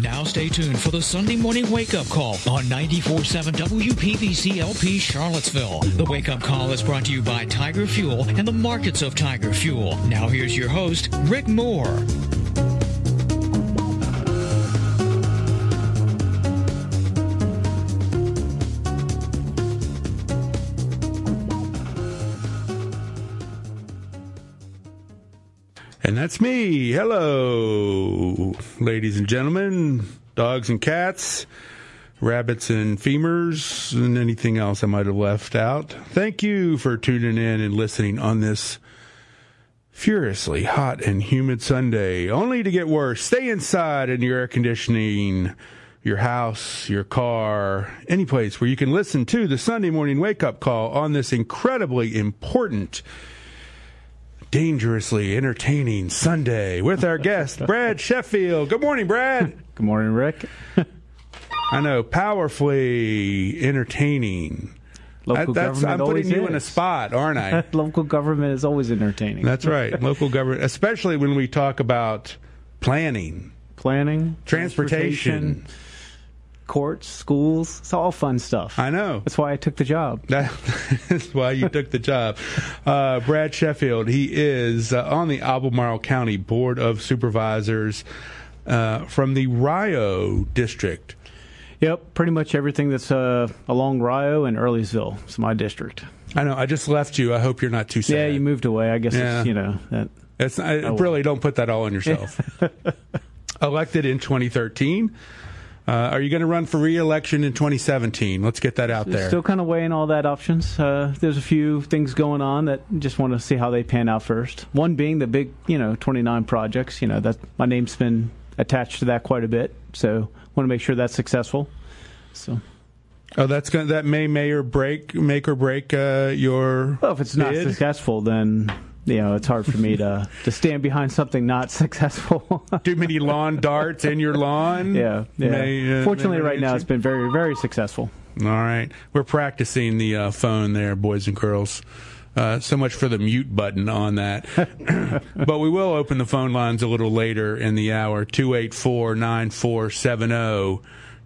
Now stay tuned for the Sunday morning wake-up call on 94.7 WPVC LP Charlottesville. The wake-up call is brought to you by Tiger Fuel and the markets of Tiger Fuel. Now here's your host, Rick Moore. And that's me. Hello, ladies and gentlemen, dogs and cats, rabbits and femurs, and anything else I might have left out. Thank you for tuning in and listening on this furiously hot and humid Sunday, only to get worse. Stay inside in your air conditioning, your house, your car, any place where you can listen to the Sunday morning wake-up call on this incredibly important, dangerously entertaining Sunday with our guest, Brad Sheffield. Good morning, Brad. Good morning, Rick. I know, powerfully entertaining. Local government I'm putting you in a spot, aren't I? Local government is always entertaining. That's right. Local government, especially when we talk about planning, transportation, courts, schools. It's all fun stuff. I know. That's why I took the job. That's why you took the job. Brad Sheffield, he is on the Albemarle County Board of Supervisors from the Rio District. Yep, pretty much everything that's along Rio and Earlysville is my district. I know. I just left you. I hope you're not too sad. Yeah, you moved away. I guess yeah. It's, really, don't put that all on yourself. Elected in 2013. Are you going to run for re-election in 2017? Let's get that out there. Still kind of weighing all that options. There's a few things going on that just want to see how they pan out first. One being the big, 29 projects. That my name's been attached to that quite a bit. So want to make sure that's successful. So. Oh, that may make or break your. Well, if it's not successful, then. It's hard for me to stand behind something not successful. Too many lawn darts in your lawn? Yeah. Fortunately, right now, it's been very, very successful. All right. We're practicing the phone there, boys and girls. So much for the mute button on that. But we will open the phone lines a little later in the hour, 284-9470.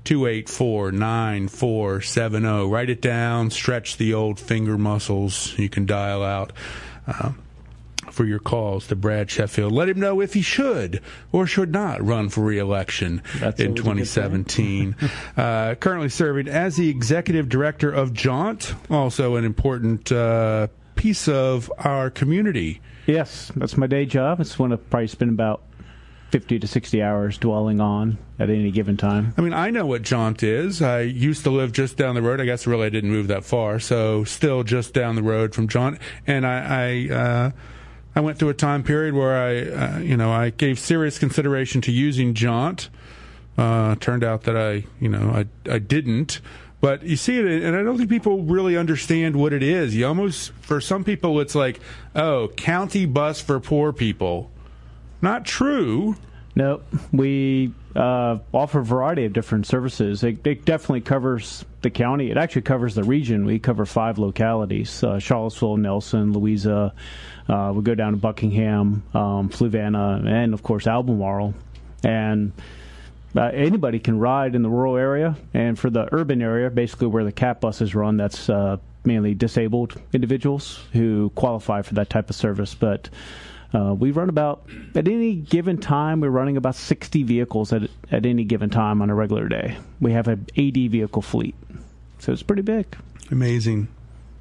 284-9470. Write it down. Stretch the old finger muscles. You can dial out for your calls to Brad Sheffield. Let him know if he should or should not run for re-election in 2017. Currently serving as the executive director of Jaunt, also an important piece of our community. Yes, that's my day job. It's one I've probably spent about 50 to 60 hours dwelling on at any given time. I mean, I know what Jaunt is. I used to live just down the road. I guess really I didn't move that far, so still just down the road from Jaunt. And I went through a time period where I gave serious consideration to using Jaunt. Turned out that I didn't. But you see it, and I don't think people really understand what it is. You almost, for some people, it's like, oh, county bus for poor people. Not true. No, we offer a variety of different services. It definitely covers the county. It actually covers the region. We cover 5 localities, Charlottesville, Nelson, Louisa. We go down to Buckingham, Fluvanna, and, of course, Albemarle. And anybody can ride in the rural area. And for the urban area, basically where the CAT buses run, that's mainly disabled individuals who qualify for that type of service. But we run about, at any given time, we're running about 60 vehicles at any given time on a regular day. We have an 80 vehicle fleet. So it's pretty big. Amazing.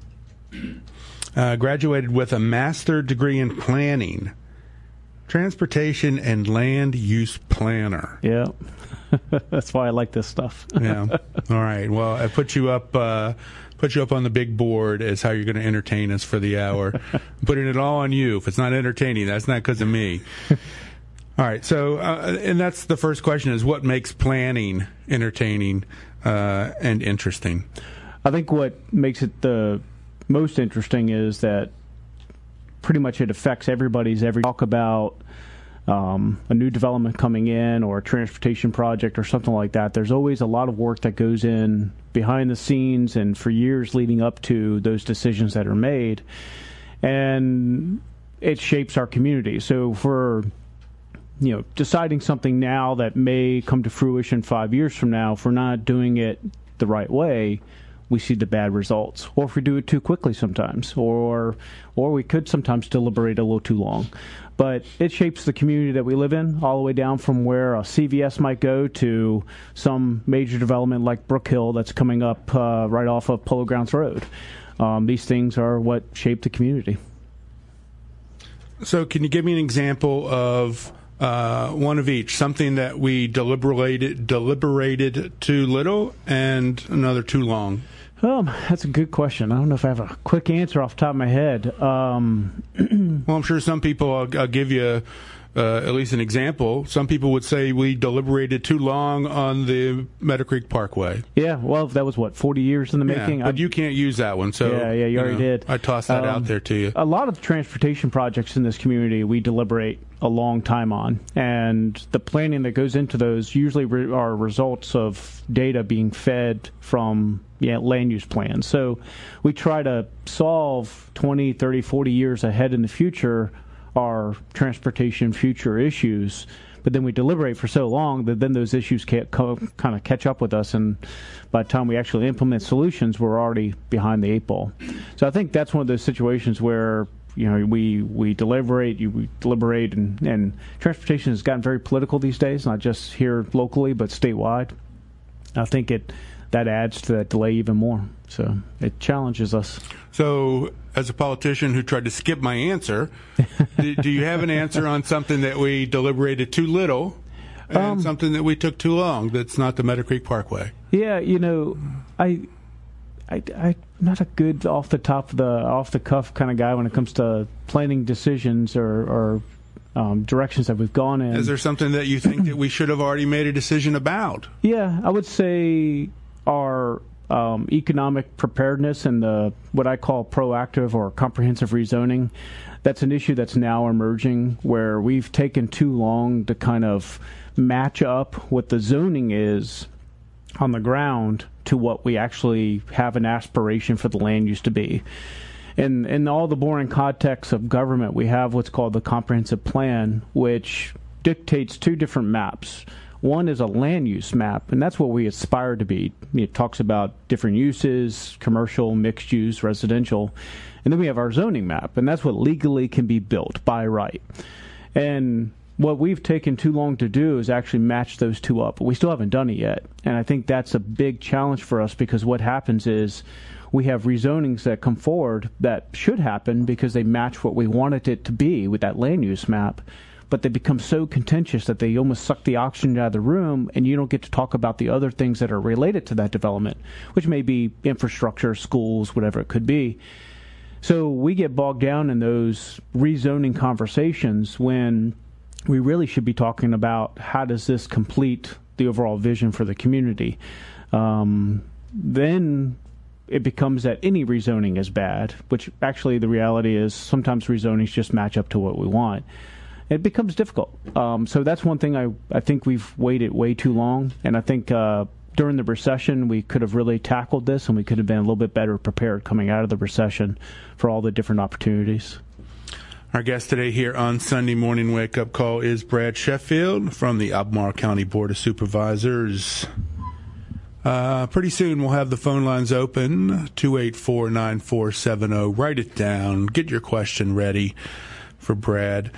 Graduated with a master's degree in planning, transportation, and land use planner. Yeah. That's why I like this stuff. Yeah. All right. Well, I put you up on the big board as how you're going to entertain us for the hour. I'm putting it all on you. If it's not entertaining, that's not because of me. All right. So, and that's the first question is what makes planning entertaining and interesting? I think what makes it the most interesting is that pretty much it affects everybody's every talk about a new development coming in or a transportation project or something like that. There's always a lot of work that goes in behind the scenes and for years leading up to those decisions that are made. And it shapes our community. So for deciding something now that may come to fruition 5 years from now, if we're not doing it the right way, we see the bad results. Or if we do it too quickly sometimes, or we could sometimes deliberate a little too long. But it shapes the community that we live in, all the way down from where a CVS might go to some major development like Brook Hill that's coming up right off of Polo Grounds Road. These things are what shape the community. So can you give me an example of one of each, something that we deliberated too little and another too long? That's a good question. I don't know if I have a quick answer off the top of my head. Well, I'm sure some people, I'll give you at least an example. Some people would say we deliberated too long on the Meadow Creek Parkway. Yeah, well, that was, 40 years in the making? But you can't use that one. So Yeah, you already did. I tossed that out there to you. A lot of the transportation projects in this community we deliberate a long time on, and the planning that goes into those usually are results of data being fed from land use plans. So we try to solve 20, 30, 40 years ahead in the future our transportation future issues, but then we deliberate for so long that then those issues can't kind of catch up with us, and by the time we actually implement solutions, we're already behind the 8 ball. So I think that's one of those situations where we deliberate, and transportation has gotten very political these days, not just here locally, but statewide. I think that adds to that delay even more. So it challenges us. So as a politician who tried to skip my answer, do you have an answer on something that we deliberated too little and something that we took too long that's not the Meadow Creek Parkway? Yeah, I'm not a good off the cuff kind of guy when it comes to planning decisions or directions that we've gone in. Is there something that you think that we should have already made a decision about? Yeah, I would say our economic preparedness and what I call proactive or comprehensive rezoning. That's an issue that's now emerging, where we've taken too long to kind of match up what the zoning is on the ground to what we actually have an aspiration for the land use to be. In all the boring context of government, we have what's called the comprehensive plan, which dictates two different maps. One is a land use map, and that's what we aspire to be. It talks about different uses, commercial, mixed use, residential. And then we have our zoning map, and that's what legally can be built by right. And what we've taken too long to do is actually match those two up, but we still haven't done it yet. And I think that's a big challenge for us, because what happens is we have rezonings that come forward that should happen because they match what we wanted it to be with that land use map, but they become so contentious that they almost suck the oxygen out of the room, and you don't get to talk about the other things that are related to that development, which may be infrastructure, schools, whatever it could be. So we get bogged down in those rezoning conversations when we really should be talking about how does this complete the overall vision for the community. Then it becomes that any rezoning is bad, which actually the reality is sometimes rezonings just match up to what we want. It becomes difficult. So that's one thing I think we've waited way too long, and I think during the recession we could have really tackled this, and we could have been a little bit better prepared coming out of the recession for all the different opportunities. Our guest today here on Sunday Morning Wake Up Call is Brad Sheffield from the Albemarle County Board of Supervisors. Pretty soon we'll have the phone lines open, 284-9470. Write it down. Get your question ready for Brad.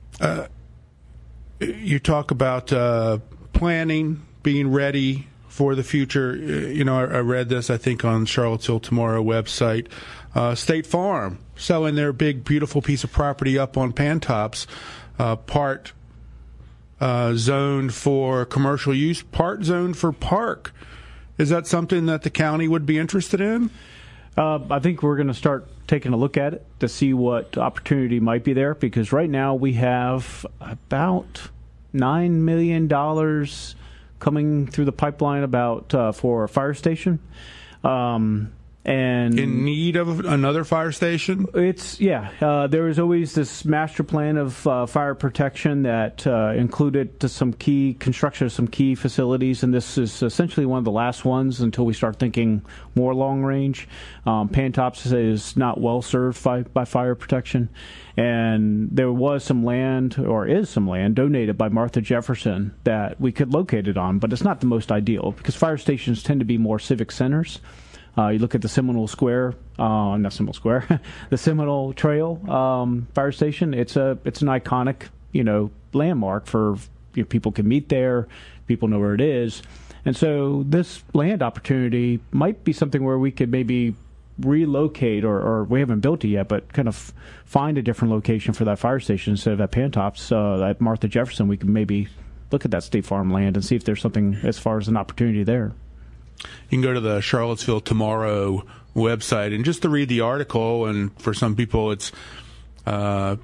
You talk about planning, being ready for the future. I read this, I think, on Charlottesville Tomorrow website. State Farm selling their big, beautiful piece of property up on Pantops, part zoned for commercial use, part zoned for park. Is that something that the county would be interested in? I think we're going to start taking a look at it to see what opportunity might be there, because right now we have about $9 million coming through the pipeline for a fire station. And And in need of another fire station? There was always this master plan of fire protection that included some key construction of some key facilities, and this is essentially one of the last ones until we start thinking more long range. Pantops is not well served by fire protection, and there was some land, or is some land, donated by Martha Jefferson that we could locate it on, but it's not the most ideal because fire stations tend to be more civic centers. You look at the Seminole Square, not Seminole Square, the Seminole Trail fire station. It's an iconic, landmark for people can meet there, people know where it is, and so this land opportunity might be something where we could maybe relocate, or we haven't built it yet, but kind of find a different location for that fire station instead of at Pantops. At Martha Jefferson, we could maybe look at that State Farm land and see if there's something as far as an opportunity there. You can go to the Charlottesville Tomorrow website and just to read the article. And for some people, it's, we're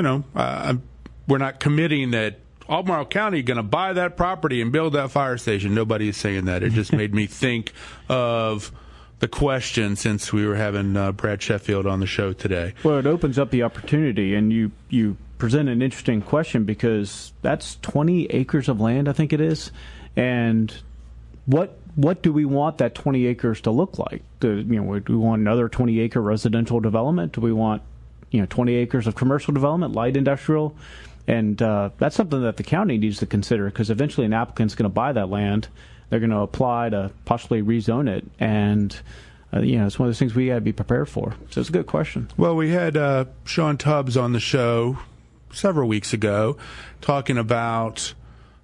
not committing that Albemarle County going to buy that property and build that fire station. Nobody is saying that. It just made me think of the question since we were having Brad Sheffield on the show today. Well, it opens up the opportunity, and you present an interesting question because that's 20 acres of land, I think it is, and what do we want that 20 acres to look like? Do we want another 20-acre residential development? Do we want 20 acres of commercial development, light industrial? And that's something that the county needs to consider because eventually an applicant's going to buy that land. They're going to apply to possibly rezone it, and it's one of those things we got to be prepared for. So it's a good question. Well, we had Sean Tubbs on the show several weeks ago talking about,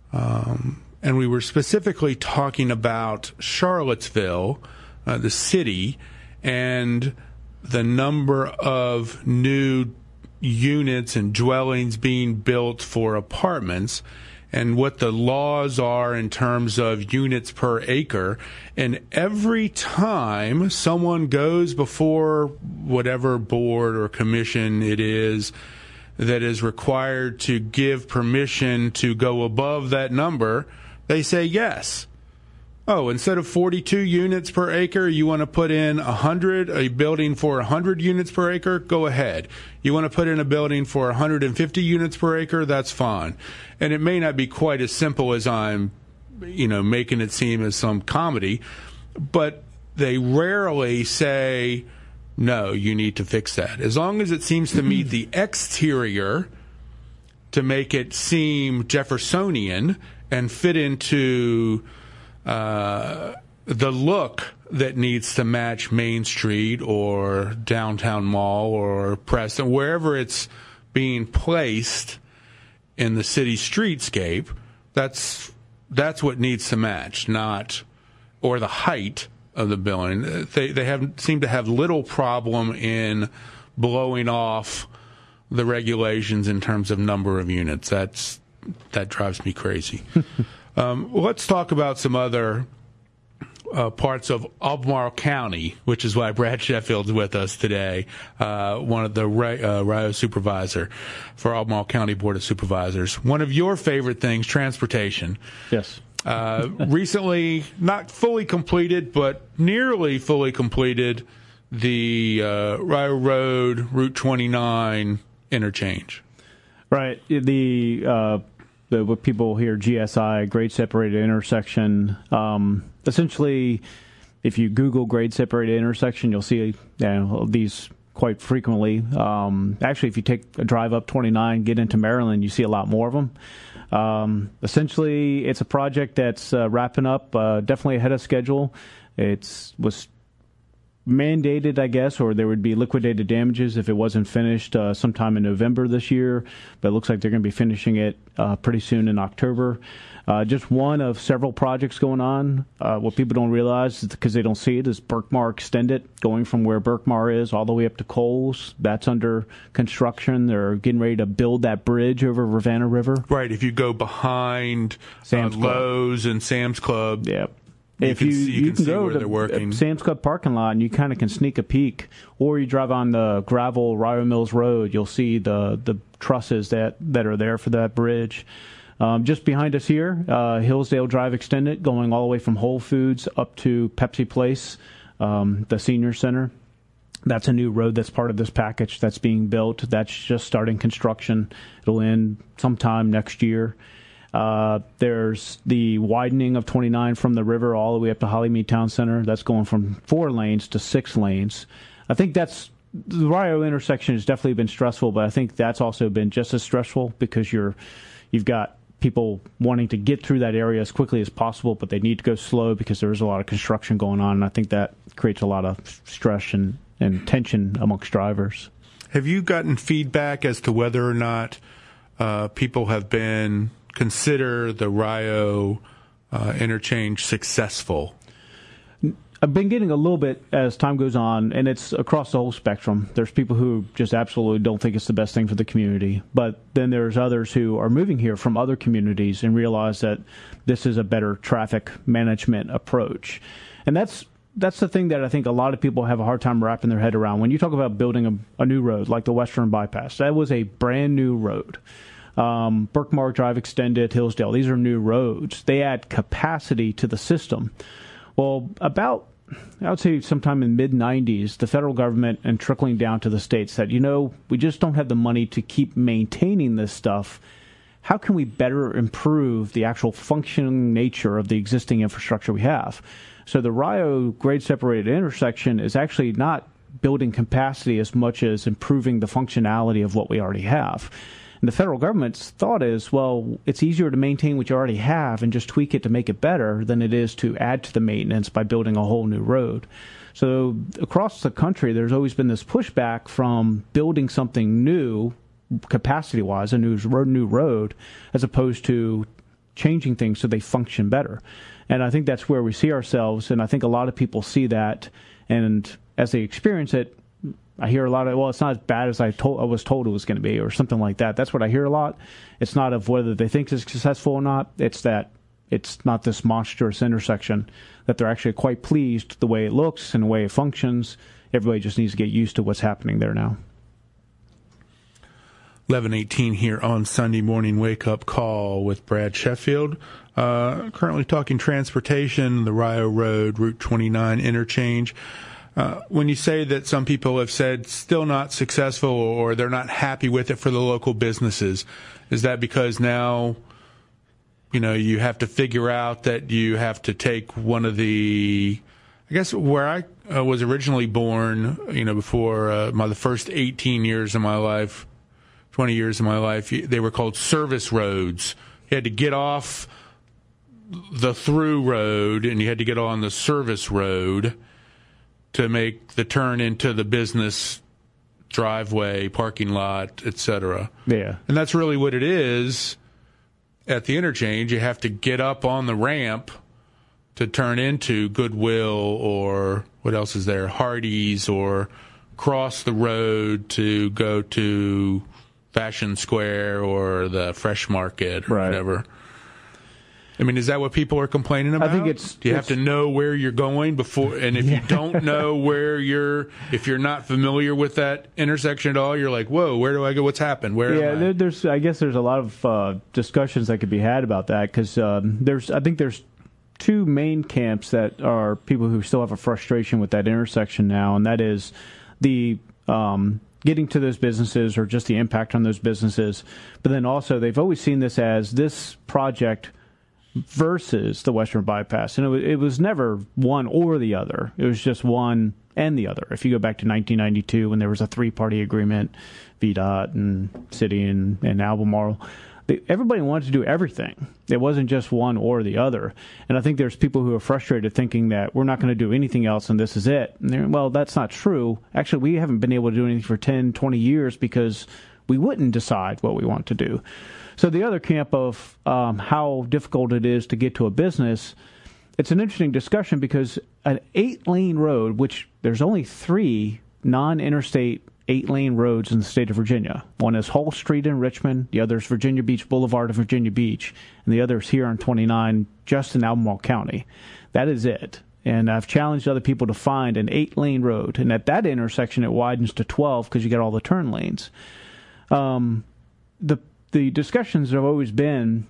and we were specifically talking about Charlottesville, the city, and the number of new units and dwellings being built for apartments, and what the laws are in terms of units per acre. And every time someone goes before whatever board or commission it is that is required to give permission to go above that number, they say yes. Oh, instead of 42 units per acre, you want to put in a building for 100 units per acre? Go ahead. You want to put in a building for 150 units per acre? That's fine. And it may not be quite as simple as I'm, making it seem as some comedy, but they rarely say, no, you need to fix that. As long as it seems to meet the exterior to make it seem Jeffersonian and fit into the look that needs to match Main Street or Downtown Mall or Preston, wherever it's being placed in the city streetscape, that's what needs to match, or the height of the building. They seem to have little problem in blowing off the regulations in terms of number of units. That drives me crazy. Let's talk about some other parts of Albemarle County, which is why Brad Sheffield's with us today, one of the RIO supervisor for Albemarle County Board of Supervisors. One of your favorite things, transportation. Yes. Recently, not fully completed, but nearly fully completed, the RIO Road Route 29 interchange. Right. What people hear, GSI, grade separated intersection. Essentially, if you Google grade separated intersection, you'll see these quite frequently. Actually, if you take a drive up 29, get into Maryland, you see a lot more of them. Essentially, it's a project that's wrapping up, definitely ahead of schedule. It was mandated, I guess, or there would be liquidated damages if it wasn't finished sometime in November this year, but it looks like they're going to be finishing it pretty soon in October. Just one of several projects going on. What people don't realize, because they don't see it, is Berkmar Extended, going from where Berkmar is all the way up to Coles. That's under construction. They're getting ready to build that bridge over Ravenna River. Right, if you go behind Lowe's and Sam's Club. Yeah. You can see where they're working. Sam's Club parking lot, and you kind of can sneak a peek. Or you drive on the gravel RIO Mills Road, you'll see the trusses that are there for that bridge. Just behind us here, Hillsdale Drive Extended, going all the way from Whole Foods up to Pepsi Place. the senior center. That's a new road that's part of this package that's being built. That's just starting construction. It'll end sometime next year. There's the widening of 29 from the river all the way up to Hollymead Town Center. That's going from 4 lanes to 6 lanes. I think the Rio intersection has definitely been stressful, but I think that's also been just as stressful because you've got people wanting to get through that area as quickly as possible, but they need to go slow because there's a lot of construction going on, and I think that creates a lot of stress and tension amongst drivers. Have you gotten feedback as to whether or not people have consider the Rio interchange successful? I've been getting a little bit as time goes on, and it's across the whole spectrum. There's people who just absolutely don't think it's the best thing for the community, but then there's others who are moving here from other communities and realize that this is a better traffic management approach. And that's the thing that I think a lot of people have a hard time wrapping their head around. When you talk about building a new road like the Western Bypass, that was a brand new road. Birkmark Drive Extended, Hillsdale, these are new roads. They add capacity to the system. Well, I would say sometime in the mid-'90s, the federal government and trickling down to the states said, we just don't have the money to keep maintaining this stuff. How can we better improve the actual functioning nature of the existing infrastructure we have? So the Rio grade-separated intersection is actually not building capacity as much as improving the functionality of what we already have. And the federal government's thought is, well, it's easier to maintain what you already have and just tweak it to make it better than it is to add to the maintenance by building a whole new road. So across the country, there's always been this pushback from building something new, capacity-wise, a new road, as opposed to changing things so they function better. And I think that's where we see ourselves, and I think a lot of people see that, and as they experience it, I hear a lot of, well, it's not as bad as I was told it was going to be, or something like that. That's what I hear a lot. It's not of whether they think it's successful or not. It's that it's not this monstrous intersection, that they're actually quite pleased the way it looks and the way it functions. Everybody just needs to get used to what's happening there now. 11:18 here on Sunday Morning Wake Up Call with Brad Sheffield. Currently talking transportation, the Rio Road, Route 29 interchange. When you say that some people have said still not successful or they're not happy with it for the local businesses, is that because now, you have to figure out that you have to take one of the, I guess where I was originally born, before the first 18 years of my life, 20 years of my life, they were called service roads. You had to get off the through road and you had to get on the service road to make the turn into the business driveway, parking lot, etc. Yeah. And that's really what it is at the interchange. You have to get up on the ramp to turn into Goodwill or what else is there, Hardee's, or cross the road to go to Fashion Square or the Fresh Market or whatever. I mean, is that what people are complaining about? I think Do you have to know where you're going before? And if you don't know if you're not familiar with that intersection at all, you're like, whoa, where do I go? What's happened? Where am I? I guess there's a lot of discussions that could be had about that because I think there's two main camps that are people who still have a frustration with that intersection now, and that is the getting to those businesses or just the impact on those businesses. But then also they've always seen this as this project versus the Western Bypass. And it was never one or the other. It was just one and the other. If you go back to 1992 when there was a three-party agreement, VDOT and City and Albemarle, everybody wanted to do everything. It wasn't just one or the other. And I think there's people who are frustrated thinking that we're not going to do anything else and this is it. And well, that's not true. Actually, we haven't been able to do anything for 10, 20 years because we wouldn't decide what we want to do. So the other camp of how difficult it is to get to a business, it's an interesting discussion because an 8-lane road, which there's only 3 non-interstate 8-lane roads in the state of Virginia. One is Hull Street in Richmond, the other is Virginia Beach Boulevard in Virginia Beach, and the other is here on 29 just in Albemarle County. That is it. And I've challenged other people to find an 8-lane road. And at that intersection, it widens to 12 because you get all the turn lanes. The discussions have always been,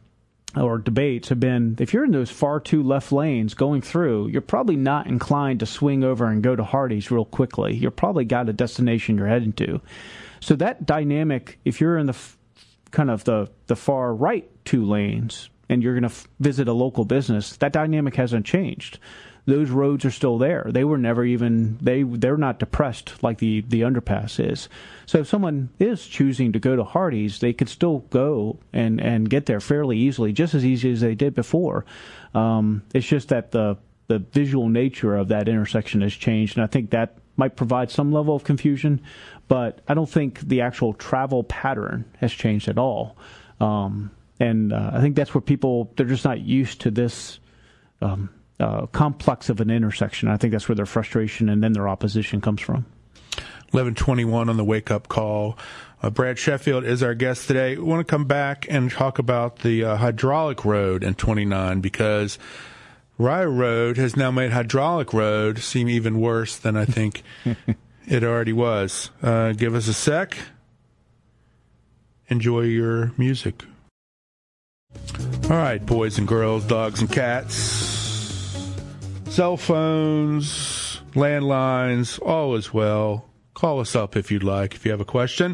or debates have been, if you're in those far two left lanes going through, you're probably not inclined to swing over and go to Hardee's real quickly. You've probably got a destination you're heading to. So that dynamic, if you're in the kind of the far right two lanes and you're going to visit a local business, that dynamic hasn't changed. Those roads are still there. They were never even, they're not depressed like the underpass is. So if someone is choosing to go to Hardee's, they could still go and get there fairly easily, just as easy as they did before. It's just that the visual nature of that intersection has changed, and I think that might provide some level of confusion, but I don't think the actual travel pattern has changed at all. And I think that's where people, they're just not used to this complex of an intersection. I think that's where their frustration and then their opposition comes from. 11:21 on the wake-up call. Brad Sheffield is our guest today. We want to come back and talk about the hydraulic road in 29, because Rio Road has now made hydraulic road seem even worse than I think it already was. Give us a sec. Enjoy your music. All right, boys and girls, dogs and cats, cell phones, landlines, all is well. Call us up if you'd like, if you have a question.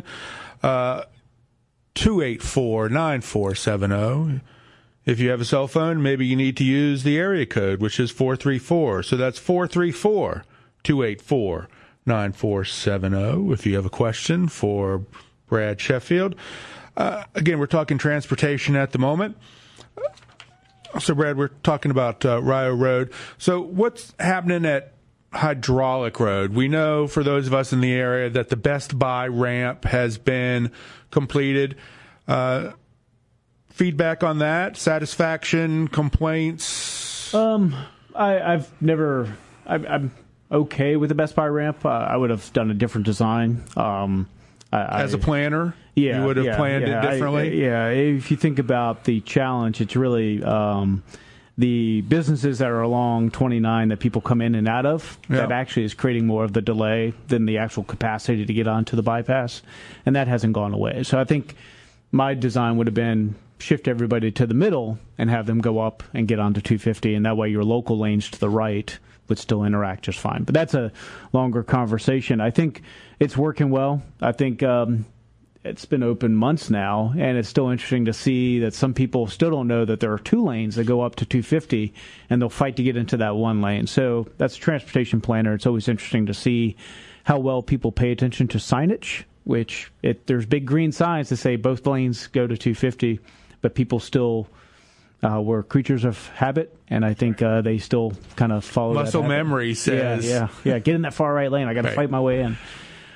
284-9470. If you have a cell phone, maybe you need to use the area code, which is 434. So that's 434-284-9470 if you have a question for Brad Sheffield. Again, we're talking transportation at the moment. So, Brad, we're talking about Rio Road. So what's happening at Hydraulic Road? We know, for those of us in the area, that the Best Buy ramp has been completed. Feedback on that? Satisfaction? Complaints? I'm okay with the Best Buy ramp. I would have done a different design. As a planner? Yeah, you would have planned it differently? If you think about the challenge, it's really the businesses that are along 29 that people come in and out of, that actually is creating more of the delay than the actual capacity to get onto the bypass, and that hasn't gone away. So I think my design would have been shift everybody to the middle and have them go up and get onto 250, and that way your local lanes to the right would still interact just fine. But that's a longer conversation. I think it's working well. I think it's been open months now, and it's still interesting to see that some people still don't know that there are two lanes that go up to 250, and they'll fight to get into that one lane. So that's a transportation planner. It's always interesting to see how well people pay attention to signage, which there's big green signs that say both lanes go to 250, but people still... we're creatures of habit, and I think they still kind of follow muscle that memory says. Yeah, get in that far right lane. I got to fight my way in.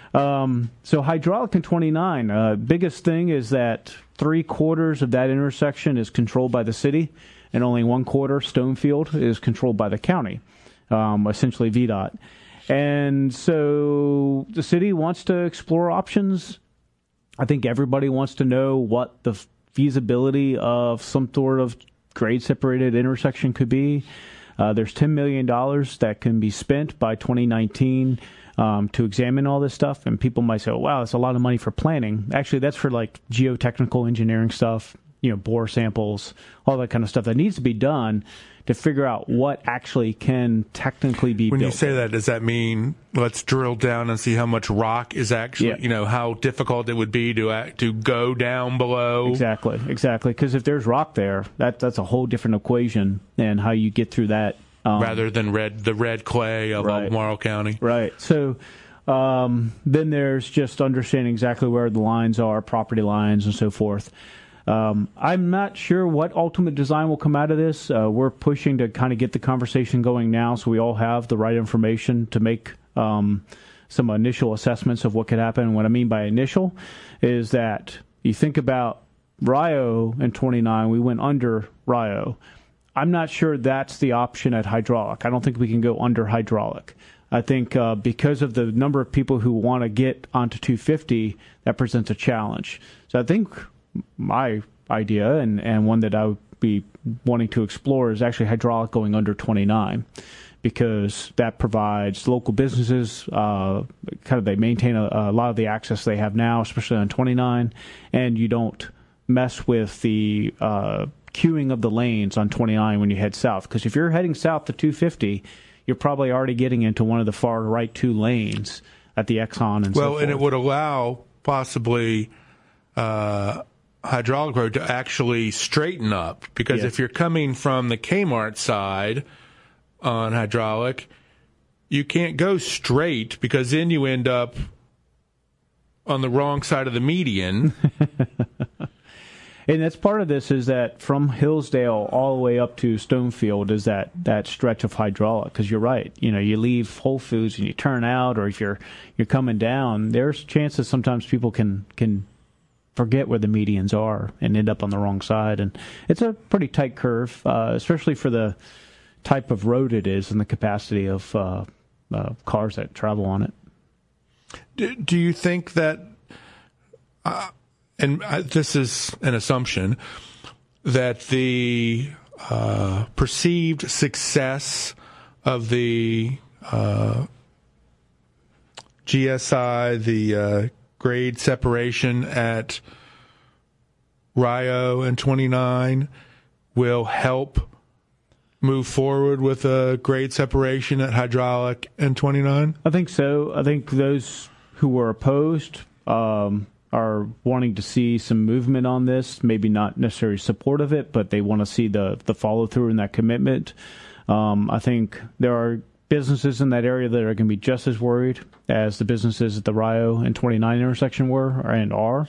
So hydraulic in 29, biggest thing is that 3/4 of that intersection is controlled by the city, and only 1/4, Stonefield, is controlled by the county, essentially VDOT. And so the city wants to explore options. I think everybody wants to know what the feasibility of some sort of grade-separated intersection could be. There's $10 million that can be spent by 2019 to examine all this stuff, and people might say, oh, wow, that's a lot of money for planning. Actually, that's for like geotechnical engineering stuff, bore samples, all that kind of stuff that needs to be done to figure out what actually can technically be built. When you say that, does that mean let's drill down and see how much rock is actually, how difficult it would be to go down below? Exactly. Because if there's rock there, that's a whole different equation and how you get through that. Rather than the red clay of Albemarle County. Right. So then there's just understanding exactly where the lines are, property lines and so forth. I'm not sure what ultimate design will come out of this. We're pushing to kind of get the conversation going now so we all have the right information to make some initial assessments of what could happen. And what I mean by initial is that you think about Rio in 29, we went under Rio. I'm not sure that's the option at hydraulic. I don't think we can go under hydraulic. I think because of the number of people who want to get onto 250, that presents a challenge. So I think my idea and one that I would be wanting to explore is actually hydraulic going under 29, because that provides local businesses they maintain a lot of the access they have now, especially on 29, and you don't mess with the queuing of the lanes on 29 when you head south. Because if you're heading south to 250, you're probably already getting into one of the far right 2 lanes at the Exxon and so forth. Well, and it would allow possibly hydraulic road to actually straighten up, because if you're coming from the Kmart side on hydraulic, you can't go straight, because then you end up on the wrong side of the median. And that's part of this, is that from Hillsdale all the way up to Stonefield is that stretch of hydraulic. Because you're right, you leave Whole Foods and you turn out, or if you're coming down, there's chances sometimes people can forget where the medians are and end up on the wrong side. And it's a pretty tight curve, especially for the type of road it is and the capacity of cars that travel on it. Do you think that, and this is an assumption, that the perceived success of the GSI, the grade separation at Rio and 29, will help move forward with a grade separation at hydraulic and 29? I think so. I think those who were opposed are wanting to see some movement on this, maybe not necessarily support of it, but they want to see the follow-through and that commitment. I think there are businesses in that area that are going to be just as worried as the businesses at the Rio and 29 intersection were and are.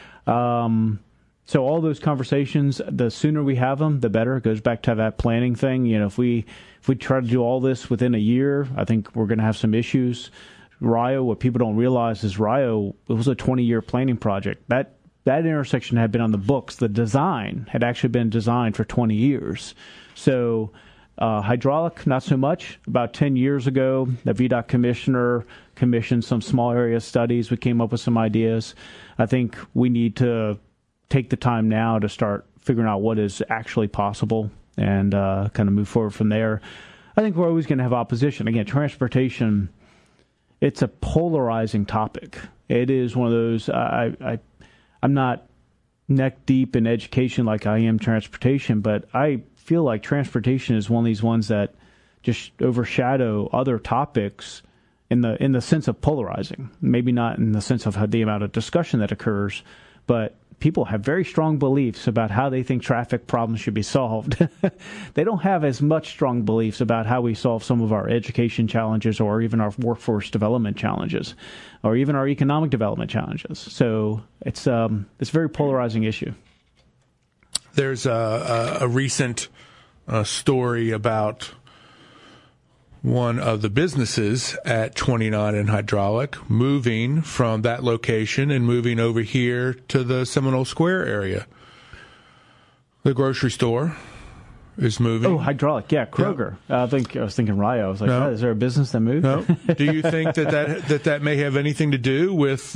So all those conversations, the sooner we have them, the better. It goes back to that planning thing. If we try to do all this within a year, I think we're going to have some issues. Rio, what people don't realize is Rio, it was a 20-year planning project. That intersection had been on the books. The design had actually been designed for 20 years. So hydraulic, not so much. About 10 years ago, the VDOT commissioner commissioned some small area studies. We came up with some ideas. I think we need to take the time now to start figuring out what is actually possible and kind of move forward from there. I think we're always going to have opposition. Again, transportation, it's a polarizing topic. It is one of those, I'm not neck deep in education like I am transportation, but I feel like transportation is one of these ones that just overshadow other topics in the sense of polarizing. Maybe not in the sense of the amount of discussion that occurs, but people have very strong beliefs about how they think traffic problems should be solved. They don't have as much strong beliefs about how we solve some of our education challenges or even our workforce development challenges or even our economic development challenges. So it's a very polarizing issue. There's a recent story about one of the businesses at 29 and Hydraulic moving from that location and moving over here to the Seminole Square area. The grocery store is moving. Oh, Hydraulic, yeah, Kroger. Yep. I was thinking Rio. I was like, no. Is there a business that moved? No. Do you think that may have anything to do with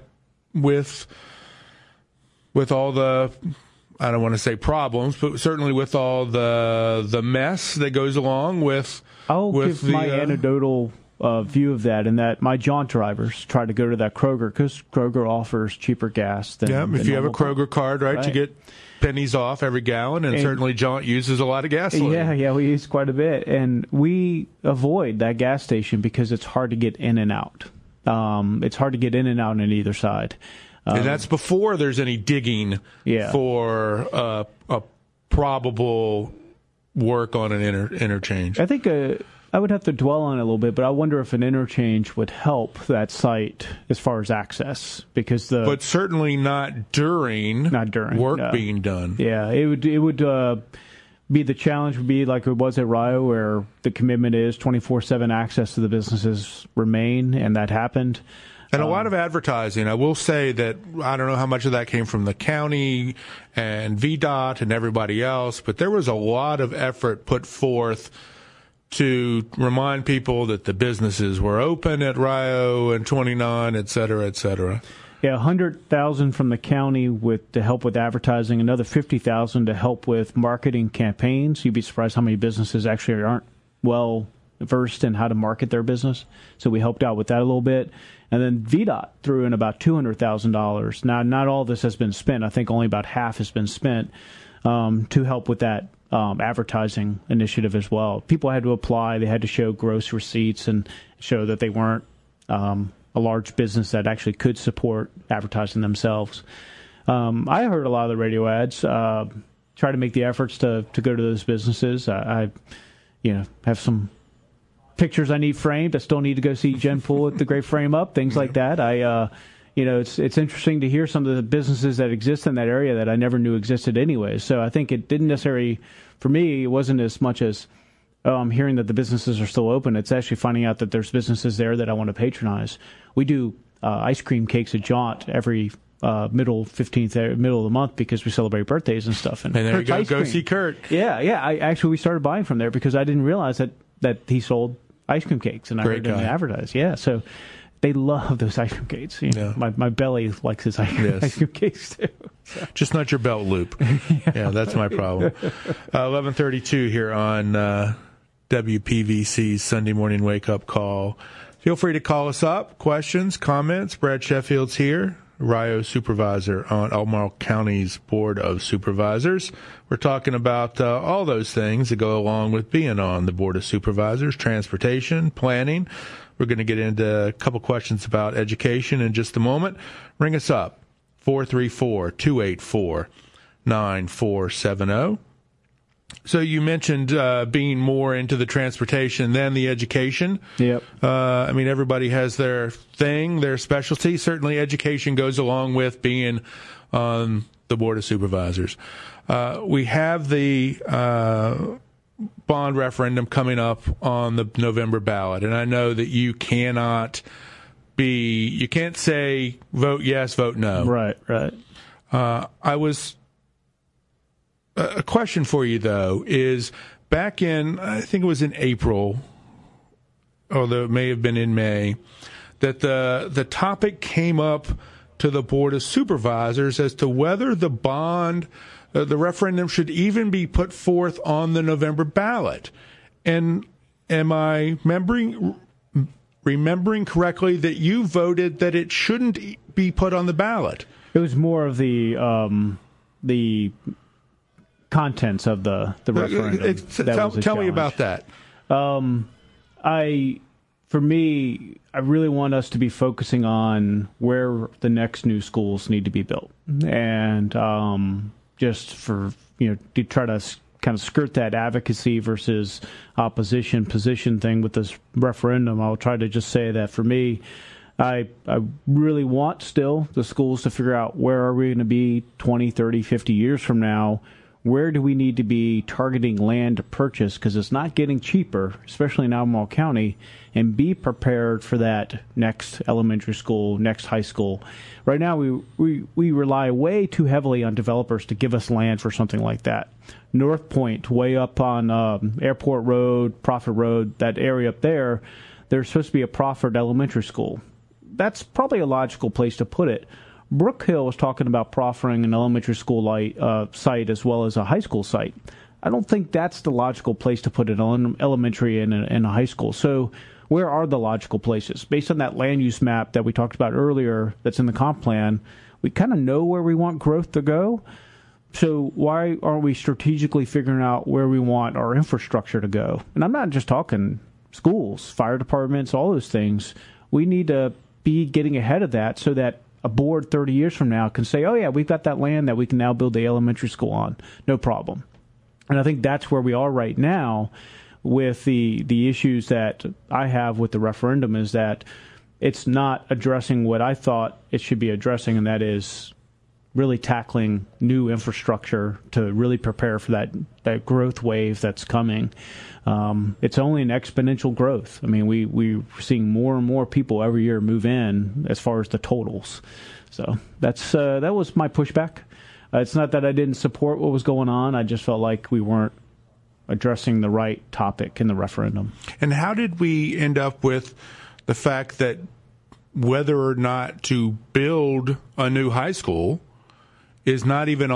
all the, I don't want to say problems, but certainly with all the mess that goes along with? I'll give my anecdotal view of that, and that my jaunt drivers try to go to that Kroger because Kroger offers cheaper gas than if you have a Kroger card, right, you get pennies off every gallon, and certainly jaunt uses a lot of gasoline. Yeah, we use quite a bit, and we avoid that gas station because it's hard to get in and out. It's hard to get in and out on either side. And that's before there's any digging for a probable work on an interchange. I think I would have to dwell on it a little bit, but I wonder if an interchange would help that site as far as access, but certainly not during work being done. Yeah, it would be the challenge would be like it was at Rio, where the commitment is 24/7 access to the businesses remain, and that happened. And a lot of advertising. I will say that I don't know how much of that came from the county and VDOT and everybody else, but there was a lot of effort put forth to remind people that the businesses were open at Rio and 29, et cetera, et cetera. Yeah, $100,000 from the county to help with advertising, another $50,000 to help with marketing campaigns. You'd be surprised how many businesses actually aren't well versed in how to market their business. So we helped out with that a little bit. And then VDOT threw in about $200,000. Now, not all this has been spent. I think only about half has been spent. to help with that advertising initiative as well. People had to apply. They had to show gross receipts and show that they weren't a large business that actually could support advertising themselves. I heard a lot of the radio ads. Try to make the efforts to go to those businesses. I have some pictures I need framed. I still need to go see Jen Poole at the Great Frame Up, things like that. It's interesting to hear some of the businesses that exist in that area that I never knew existed anyway. So I think it didn't necessarily, for me, it wasn't as much as hearing that the businesses are still open. It's actually finding out that there's businesses there that I want to patronize. We do ice cream cakes at Jaunt every middle of the month because we celebrate birthdays and stuff. And there you go see Kurt. Yeah. We started buying from there because I didn't realize that he sold ice cream cakes, and I heard him advertise. Yeah, so they love those ice cream cakes. My belly likes his ice cream cakes too. So. Just not your belt loop. Yeah, that's my problem. 11:32 here on WPVC's Sunday Morning Wake Up Call. Feel free to call us up. Questions, comments. Brad Sheffield's here, RIO Supervisor on Albemarle County's Board of Supervisors. We're talking about all those things that go along with being on the Board of Supervisors, transportation, planning. We're going to get into a couple questions about education in just a moment. Ring us up, 434-284-9470. So you mentioned being more into the transportation than the education. Yep. Everybody has their thing, their specialty. Certainly education goes along with being on the Board of Supervisors. We have the bond referendum coming up on the November ballot, and I know that you can't say vote yes, vote no. Right. A question for you, though, is back in, I think it was in April, although it may have been in May, that the topic came up to the Board of Supervisors as to whether the bond, the referendum should even be put forth on the November ballot. And am I remembering correctly that you voted that it shouldn't be put on the ballot? It was more of the contents of the referendum. Tell me about that. For me, I really want us to be focusing on where the next new schools need to be built, and just for to try to kind of skirt that advocacy versus opposition position thing with this referendum. I'll try to just say that for me, I really want still the schools to figure out where are we going to be 20, 30, 50 years from now. Where do we need to be targeting land to purchase? Because it's not getting cheaper, especially in Albemarle County, and be prepared for that next elementary school, next high school. Right now, we rely way too heavily on developers to give us land for something like that. North Point, way up on Airport Road, Prophet Road, that area up there, there's supposed to be a Prophet Elementary School. That's probably a logical place to put it. Brook Hill was talking about proffering an elementary school site as well as a high school site. I don't think that's the logical place to put an elementary and a high school. So where are the logical places? Based on that land use map that we talked about earlier that's in the comp plan, we kind of know where we want growth to go. So why aren't we strategically figuring out where we want our infrastructure to go? And I'm not just talking schools, fire departments, all those things. We need to be getting ahead of that so that a board 30 years from now can say, oh, yeah, we've got that land that we can now build the elementary school on. No problem. And I think that's where we are right now with the issues that I have with the referendum is that it's not addressing what I thought it should be addressing, and that is really tackling new infrastructure to really prepare for that growth wave that's coming. It's only an exponential growth. I mean, we're seeing more and more people every year move in as far as the totals. So that was my pushback. It's not that I didn't support what was going on. I just felt like we weren't addressing the right topic in the referendum. And how did we end up with the fact that whether or not to build a new high school is not even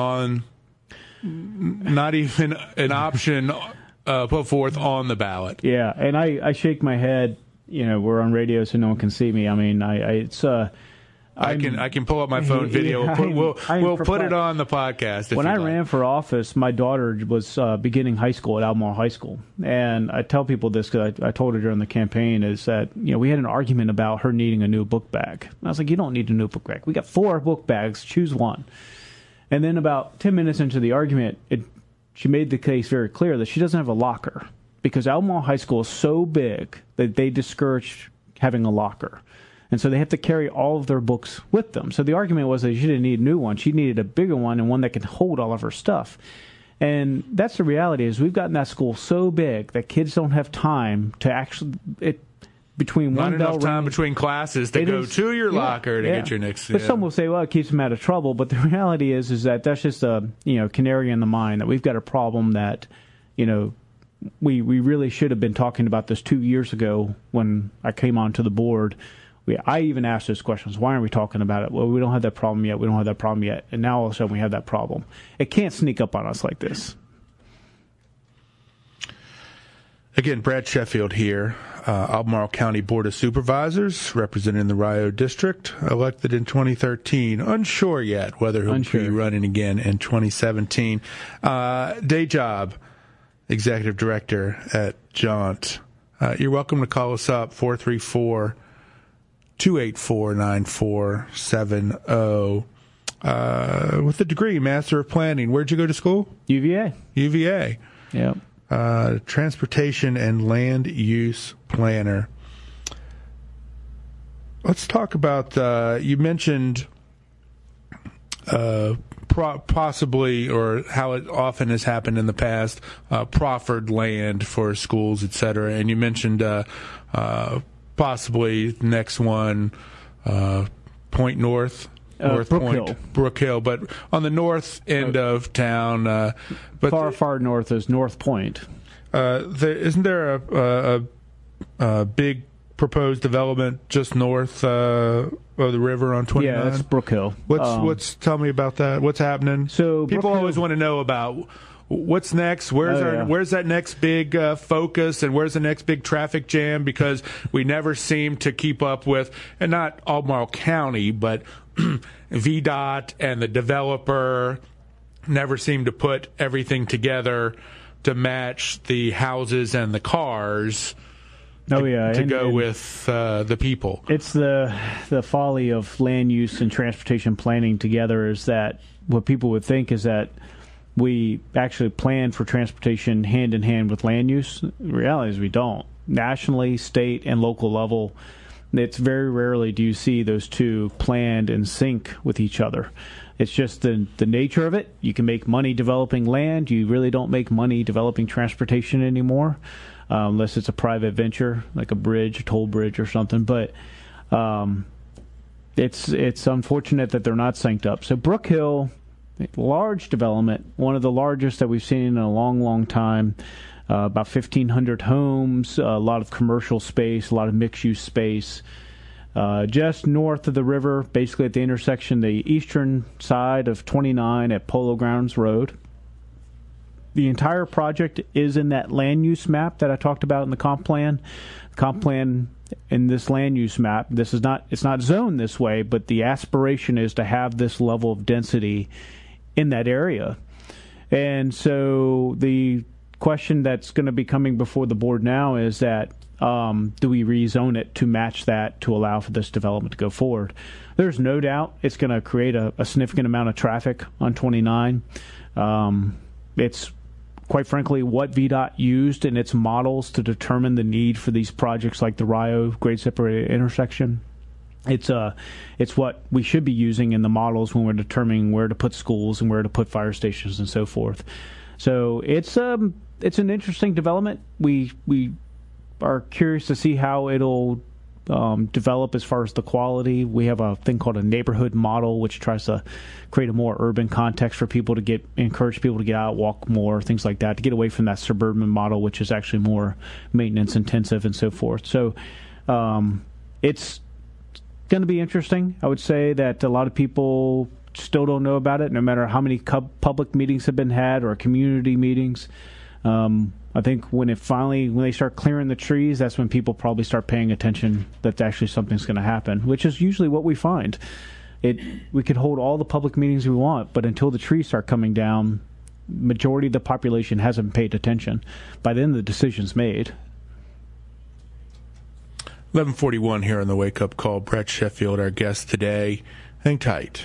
an option put forth on the ballot? Yeah, and I shake my head. We're on radio, so no one can see me. I mean, I can pull up my phone video. We'll put it on the podcast. When I ran for office, my daughter was beginning high school at Albemarle High School, and I tell people this because I told her during the campaign is that we had an argument about her needing a new book bag. And I was like, you don't need a new book bag. We got 4 book bags. Choose one. And then about 10 minutes into the argument, she made the case very clear that she doesn't have a locker because Albemarle High School is so big that they discourage having a locker. And so they have to carry all of their books with them. So the argument was that she didn't need a new one. She needed a bigger one and one that could hold all of her stuff. And that's the reality is we've gotten that school so big that kids don't have time to actually between not one enough bell time ring, between classes to go to your locker to get your next. But some will say, well, it keeps them out of trouble. But the reality is that that's just a canary in the mine that we've got a problem that we really should have been talking about this 2 years ago when I came onto the board. I even asked those questions. Why aren't we talking about it? Well, we don't have that problem yet. We don't have that problem yet. And now all of a sudden we have that problem. It can't sneak up on us like this. Again, Brad Sheffield here, Albemarle County Board of Supervisors, representing the Rio District, elected in 2013. Unsure yet whether he'll be running again in 2017. Day job, Executive Director at Jaunt. You're welcome to call us up, 434-284-9470. With a degree, Master of Planning. Where'd you go to school? UVA. UVA. Yep. Transportation and Land Use Planner. Let's talk about, you mentioned possibly, or how it often has happened in the past, proffered land for schools, et cetera. And you mentioned possibly next one, Point North. North Point, Brook Hill, but on the north end of town. But far north is North Point. Isn't there a big proposed development just north of the river on 29? Yeah, that's Brook Hill. Tell me about that. What's happening? So people always want to know about what's next. Where's that next big focus, and where's the next big traffic jam? Because we never seem to keep up with, and not Albemarle County, but VDOT and the developer never seem to put everything together to match the houses and the cars. To go with the people. It's the folly of land use and transportation planning together. Is that what people would think is that we actually plan for transportation hand in hand with land use? The reality is we don't. Nationally, state, and local level, it's very rarely do you see those two planned in sync with each other. It's just the nature of it. You can make money developing land. You really don't make money developing transportation anymore, unless it's a private venture, like a bridge, a toll bridge or something. But it's unfortunate that they're not synced up. So Brook Hill, large development, one of the largest that we've seen in a long, long time. About 1,500 homes, a lot of commercial space, a lot of mixed-use space. Just north of the river, basically at the intersection, the eastern side of 29 at Polo Grounds Road. The entire project is in that land use map that I talked about in the comp plan. The comp plan in this land use map, it's not zoned this way, but the aspiration is to have this level of density in that area. And so the question that's going to be coming before the board now is that do we rezone it to match that to allow for this development to go forward? There's no doubt it's going to create a significant amount of traffic on 29. It's quite frankly what VDOT used in its models to determine the need for these projects like the Rio grade separated intersection. It's what we should be using in the models when we're determining where to put schools and where to put fire stations and so forth. So it's an interesting development. We are curious to see how it'll develop as far as the quality. We have a thing called a neighborhood model, which tries to create a more urban context for people to encourage people to get out, walk more, things like that, to get away from that suburban model, which is actually more maintenance intensive and so forth. So it's going to be interesting. I would say that a lot of people still don't know about it, no matter how many public meetings have been had or community meetings. I think when they start clearing the trees, that's when people probably start paying attention that actually something's going to happen, which is usually what we find. We could hold all the public meetings we want, but until the trees start coming down, majority of the population hasn't paid attention. By then, the decision's made. 11:41 here on the Wake Up Call. Brett Sheffield, our guest today. Hang tight.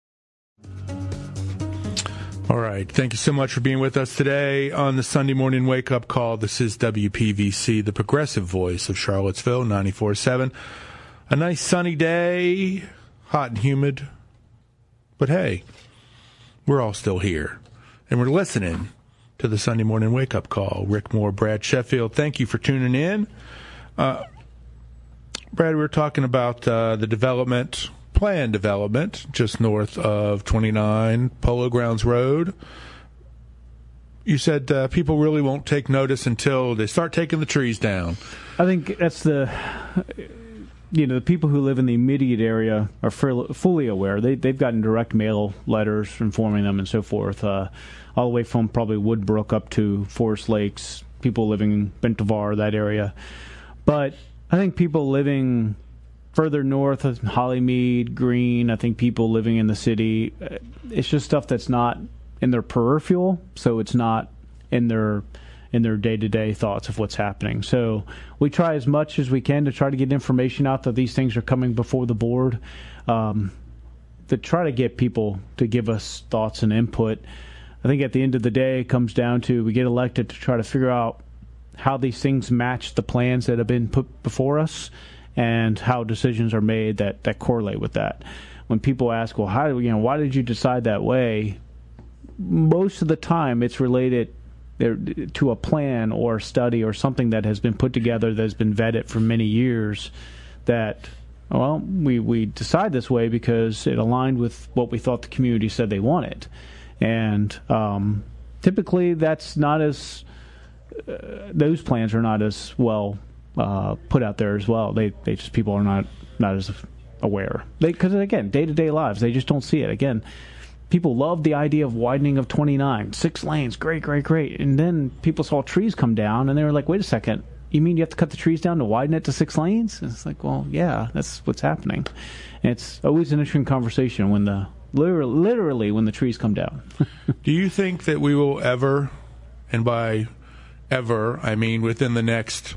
All right. Thank you so much for being with us today on the Sunday Morning Wake Up Call. This is WPVC, the progressive voice of Charlottesville, 94.7. A nice sunny day, hot and humid. But hey, we're all still here. And we're listening to the Sunday Morning Wake Up Call. Rick Moore, Brad Sheffield, thank you for tuning in. Brad, we were talking about the planned development just north of 29 Polo Grounds Road. You said people really won't take notice until they start taking the trees down. I think that's the people who live in the immediate area are fully aware. They've gotten direct mail letters informing them and so forth, all the way from probably Woodbrook up to Forest Lakes, people living in Bentivar, that area. But I think people living further north of Hollymead, Green, I think people living in the city, it's just stuff that's not in their peripheral, so it's not in their day-to-day thoughts of what's happening. So we try as much as we can to try to get information out that these things are coming before the board, to try to get people to give us thoughts and input. I think at the end of the day, it comes down to we get elected to try to figure out how these things match the plans that have been put before us and how decisions are made that correlate with that. When people ask, well, why did you decide that way? Most of the time it's related to a plan or a study or something that has been put together that has been vetted for many years that, well, we decide this way because it aligned with what we thought the community said they wanted. And typically that's not as those plans are not as well put out there as well. They just, people are not as aware. Because again, day-to-day lives, they just don't see it. Again, people love the idea of widening of 29, 6 lanes, great. And then people saw trees come down and they were like, wait a second, you mean you have to cut the trees down to widen it to 6 lanes? And it's like, well, yeah, that's what's happening. And it's always an interesting conversation when literally when the trees come down. Do you think that we will ever, and by ever, I mean within the next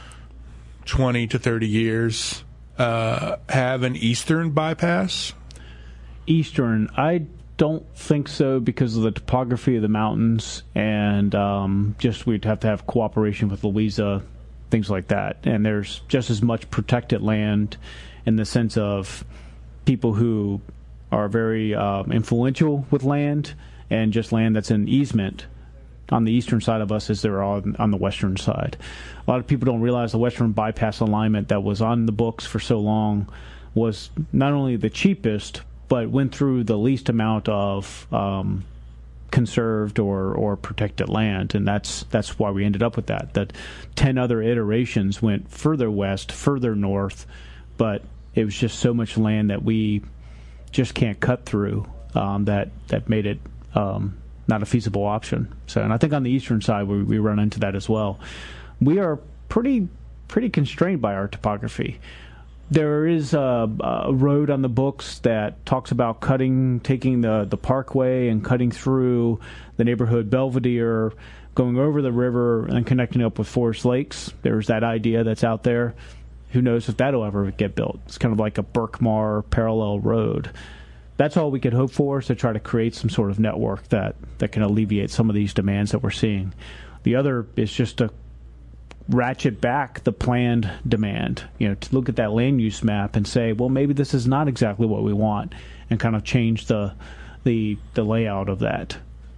20 to 30 years, have an eastern bypass? Eastern, I don't think so because of the topography of the mountains and just we'd have to have cooperation with Louisa, things like that. And there's just as much protected land in the sense of people who are very influential with land and just land that's in easement on the eastern side of us as there are on the western side. A lot of people don't realize the western bypass alignment that was on the books for so long was not only the cheapest, but went through the least amount of conserved or protected land, and that's why we ended up with that. That 10 other iterations went further west, further north, but it was just so much land that we just can't cut through that made it not a feasible option. So, and I think on the eastern side we run into that as well. We are pretty constrained by our topography. There is a road on the books that talks about taking the parkway and cutting through the neighborhood Belvedere, going over the river and connecting up with Forest Lakes. There's that idea that's out there. Who knows if that'll ever get built? It's kind of like a Berkmar parallel road. That's all we could hope for, is to try to create some sort of network that can alleviate some of these demands that we're seeing. The other is just to ratchet back the planned demand, to look at that land use map and say, well, maybe this is not exactly what we want, and kind of change the layout of that.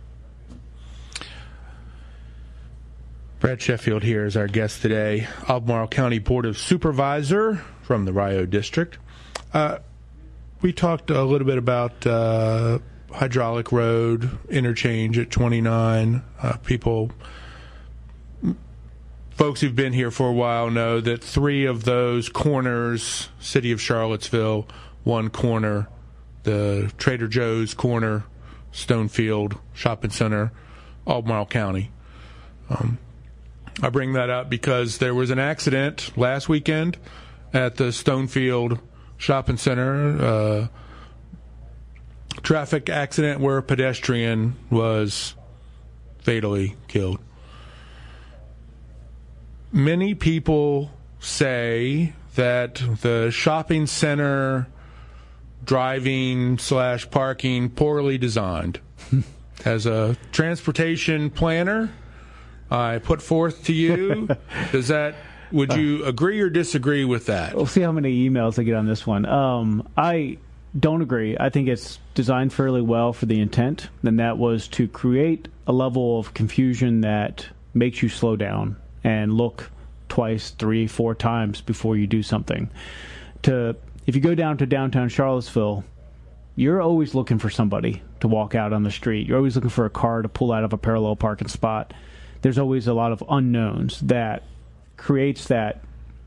Brad Sheffield here is our guest today, Albemarle County Board of Supervisor from the Rio District. We talked a little bit about hydraulic road interchange at 29. Folks who've been here for a while know that 3 of those corners, City of Charlottesville, 1 corner, the Trader Joe's corner, Stonefield Shopping Center, Albemarle County. I bring that up because there was an accident last weekend at the Stonefield Shopping Center, traffic accident where a pedestrian was fatally killed. Many people say that the shopping center driving/parking poorly designed. As a transportation planner, I put forth to you, would you agree or disagree with that? We'll see how many emails I get on this one. I don't agree. I think it's designed fairly well for the intent, and that was to create a level of confusion that makes you slow down and look twice, 3, 4 times before you do something. If you go down to downtown Charlottesville, you're always looking for somebody to walk out on the street. You're always looking for a car to pull out of a parallel parking spot. There's always a lot of unknowns that creates that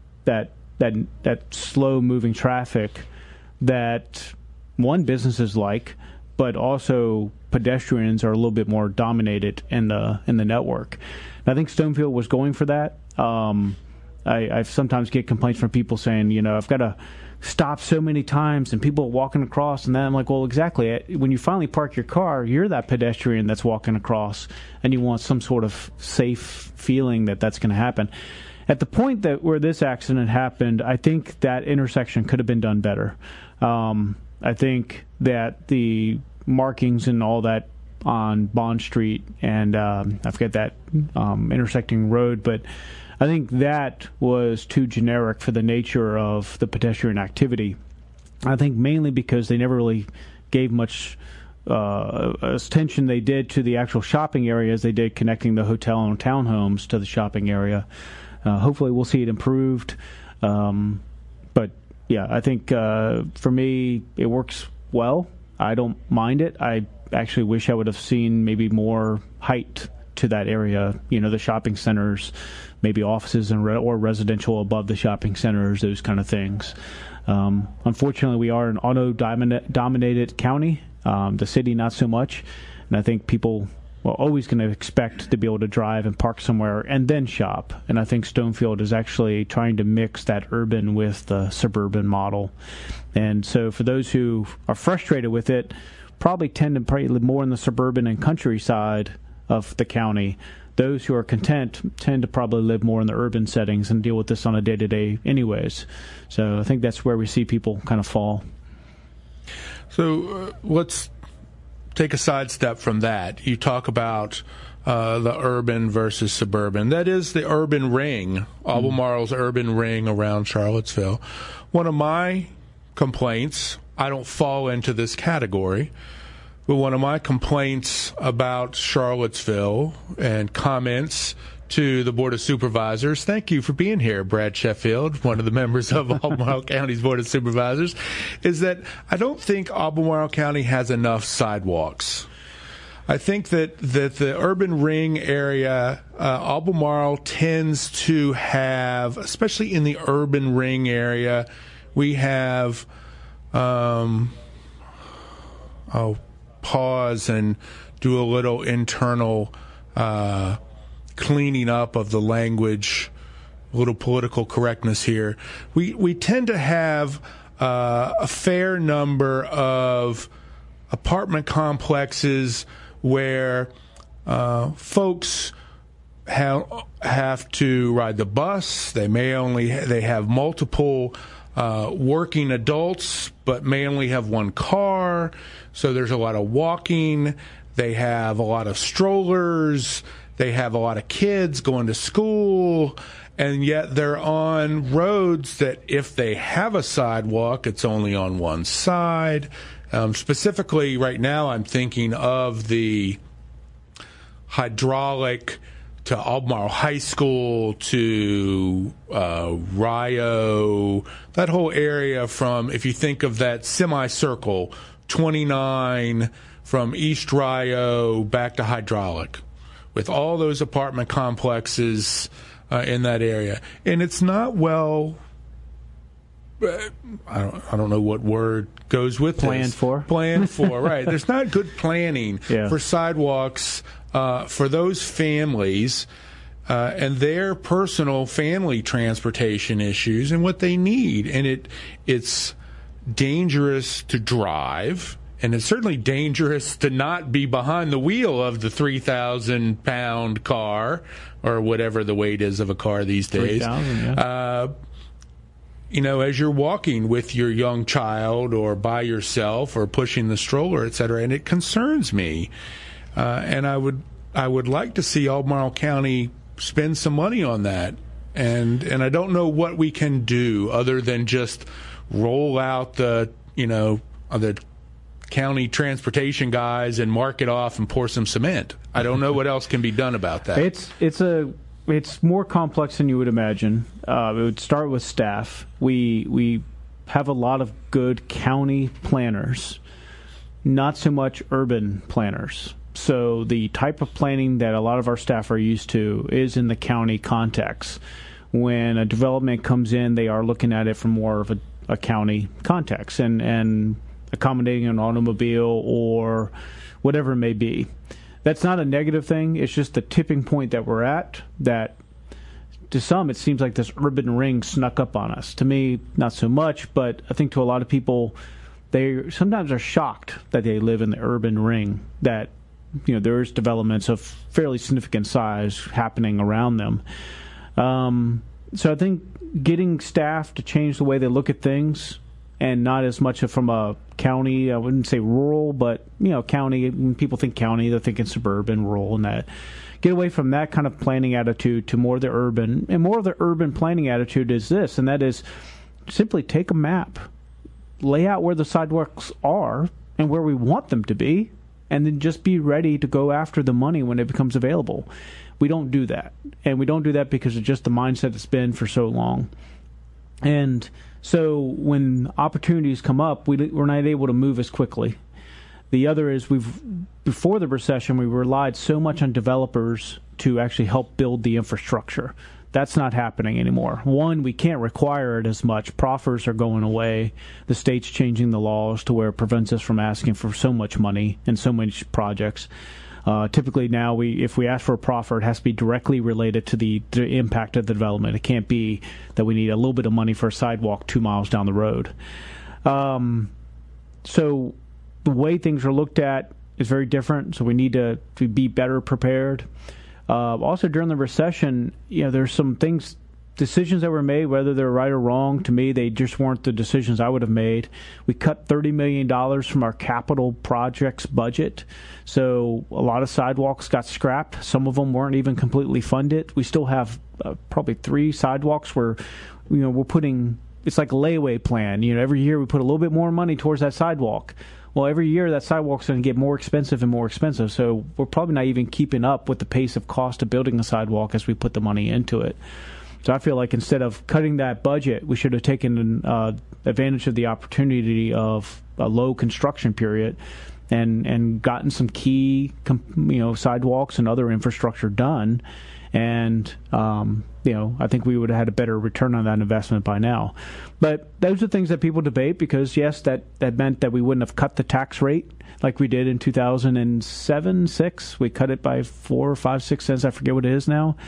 slow-moving traffic that businesses like, but also pedestrians are a little bit more dominated in the network. And I think Stonefield was going for that. I sometimes get complaints from people saying, I've got to stop so many times and people are walking across, and then I'm like, well, exactly. When you finally park your car, you're that pedestrian that's walking across, and you want some sort of safe feeling that that's going to happen. At the point where this accident happened, I think that intersection could have been done better. I think that the markings and all that on Bond Street and I forget that intersecting road, but I think that was too generic for the nature of the pedestrian activity. I think mainly because they never really gave much attention they did to the actual shopping area as they did connecting the hotel and townhomes to the shopping area. Hopefully we'll see it improved. But, yeah, I think for me it works well. I don't mind it. I actually wish I would have seen maybe more height to that area, the shopping centers, maybe offices or residential above the shopping centers, those kind of things. Unfortunately, we are an auto-dominated county, the city not so much, and I think people are always going to expect to be able to drive and park somewhere and then shop, and I think Stonefield is actually trying to mix that urban with the suburban model. And so for those who are frustrated with it, probably tend to live more in the suburban and countryside of the county. Those who are content tend to probably live more in the urban settings and deal with this on a day-to-day anyways. So I think that's where we see people kind of fall. So let's take a sidestep from that. You talk about the urban versus suburban. That is the urban ring, Albemarle's urban ring around Charlottesville. One of my complaints, I don't fall into this category, but one of my complaints about Charlottesville and comments to the Board of Supervisors, thank you for being here, Brad Sheffield, one of the members of Albemarle County's Board of Supervisors, is that I don't think Albemarle County has enough sidewalks. I think that the urban ring area, Albemarle tends to have, especially in the urban ring area, we have, pause and do a little internal cleaning up of the language, a little political correctness here. We tend to have a fair number of apartment complexes where folks have to ride the bus. They have multiple working adults, but may only have one car. So there's a lot of walking. They have a lot of strollers. They have a lot of kids going to school. And yet they're on roads that if they have a sidewalk, it's only on one side. Specifically, right now, I'm thinking of the hydraulic to Albemarle High School to Rio, that whole area from, if you think of that semicircle, 29 from East Rio back to Hydraulic, with all those apartment complexes in that area. And it's not well, I don't know what word goes with Planned this. for, right. There's not good planning for sidewalks for those families and their personal family transportation issues and what they need. And it's dangerous to drive, and it's certainly dangerous to not be behind the wheel of the 3,000-pound car or whatever the weight is of a car these days. 3,000, yeah. As you're walking with your young child or by yourself or pushing the stroller, et cetera, and it concerns me. And I would like to see Albemarle County spend some money on that. And I don't know what we can do other than just roll out the county transportation guys and mark it off and pour some cement. I don't know what else can be done about that. It's more complex than you would imagine. It would start with staff. We have a lot of good county planners, not so much urban planners. So the type of planning that a lot of our staff are used to is in the county context. When a development comes in, they are looking at it from more of a county context and accommodating an automobile or whatever it may be. That's not a negative thing. It's just the tipping point that we're at that to some it seems like this urban ring snuck up on us. To me, not so much, but I think to a lot of people, they sometimes are shocked that they live in the urban ring, that there's developments of fairly significant size happening around them. So I think getting staff to change the way they look at things, and not as much from a county, I wouldn't say rural, but, county, when people think county, they're thinking suburban, rural, and that. Get away from that kind of planning attitude to more of the urban. And more of the urban planning attitude is this, and that is simply take a map, lay out where the sidewalks are and where we want them to be, and then just be ready to go after the money when it becomes available. We don't do that. And we don't do that because of just the mindset it's been for so long. And so when opportunities come up, we're not able to move as quickly. The other is before the recession, we relied so much on developers to actually help build the infrastructure. That's not happening anymore. One, we can't require it as much. Proffers are going away. The state's changing the laws to where it prevents us from asking for so much money in so many projects. Typically now, if we ask for a proffer, it has to be directly related to the impact of the development. It can't be that we need a little bit of money for a sidewalk 2 miles down the road. So the way things are looked at is very different, so we need to be better prepared. Also, during the recession, there's some decisions that were made, whether they're right or wrong. To me, they just weren't the decisions I would have made. We cut $30 million from our capital projects budget, so a lot of sidewalks got scrapped. Some of them weren't even completely funded. We still have probably 3 sidewalks where we're putting, it's like a layaway plan. Every year we put a little bit more money towards that sidewalk. Well, every year that sidewalk's going to get more expensive and more expensive, so we're probably not even keeping up with the pace of cost of building a sidewalk as we put the money into it. So I feel like instead of cutting that budget, we should have taken advantage of the opportunity of a low construction period and gotten some key sidewalks and other infrastructure done. And I think we would have had a better return on that investment by now. But those are things that people debate because, yes, that meant that we wouldn't have cut the tax rate like we did in 2007, 6. We cut it by 4, 5, 6 cents. I forget what it is now.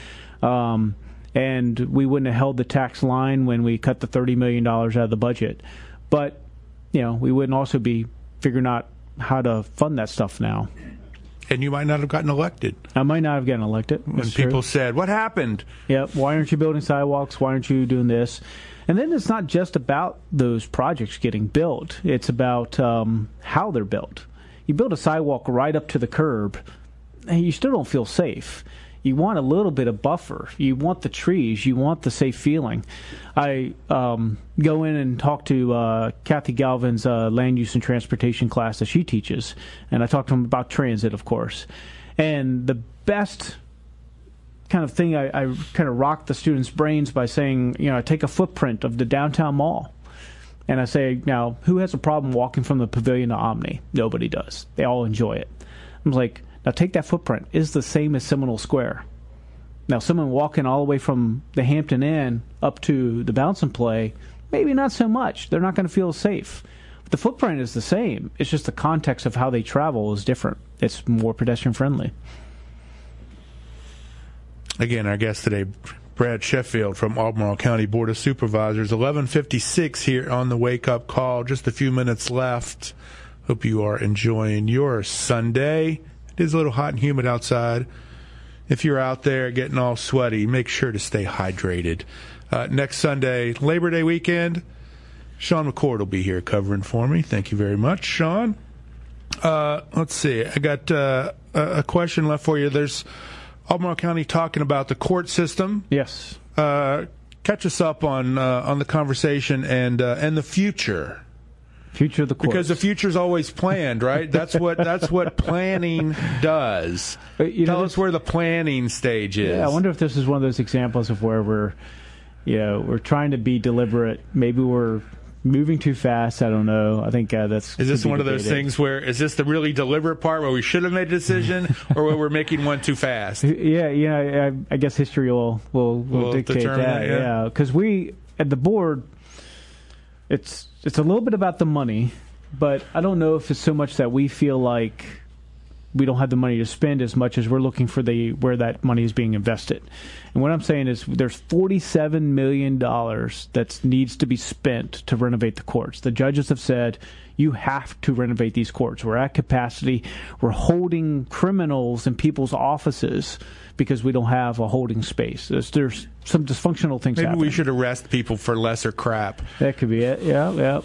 And we wouldn't have held the tax line when we cut the $30 million out of the budget. But, we wouldn't also be figuring out how to fund that stuff now. And you might not have gotten elected. I might not have gotten elected. When people said, what happened? Yeah, why aren't you building sidewalks? Why aren't you doing this? And then it's not just about those projects getting built. It's about how they're built. You build a sidewalk right up to the curb, and you still don't feel safe. You want a little bit of buffer. You want the trees. You want the safe feeling. I go in and talk to Kathy Galvin's land use and transportation class that she teaches, and I talk to them about transit, of course. And the best kind of thing, I kind of rock the students' brains by saying, I take a footprint of the downtown mall, and I say, now, who has a problem walking from the Pavilion to Omni? Nobody does. They all enjoy it. I'm like, now take that footprint. It's the same as Seminole Square. Now, someone walking all the way from the Hampton Inn up to the Bounce and Play, maybe not so much. They're not going to feel safe. But the footprint is the same. It's just the context of how they travel is different. It's more pedestrian friendly. Again, our guest today, Brad Sheffield from Albemarle County Board of Supervisors. 11:56 here on the Wake Up Call. Just a few minutes left. Hope you are enjoying your Sunday. It is a little hot and humid outside. If you're out there getting all sweaty, make sure to stay hydrated. Next Sunday, Labor Day weekend, Sean McCord will be here covering for me. Thank you very much, Sean. Let's see. I got a question left for you. There's Albemarle County talking about the court system. Yes. Catch us up on the conversation and the future. Future of the courts. Because the future's always planned, right? That's what planning does. Tell us where the planning stage is. Yeah, I wonder if this is one of those examples of where we're trying to be deliberate. Maybe we're moving too fast. I don't know. I think that's. Is this one of those things where is this the really deliberate part where we should have made a decision, or where we're making one too fast? Yeah. I guess history will dictate that. Yeah, because we at the board, it's a little bit about the money, but I don't know if it's so much that we feel like we don't have the money to spend as much as we're looking for where that money is being invested. And what I'm saying is there's $47 million that needs to be spent to renovate the courts. The judges have said you have to renovate these courts. We're at capacity. We're holding criminals in people's offices because we don't have a holding space. There's some dysfunctional things happening. Maybe we should arrest people for lesser crap. That could be it. Yeah.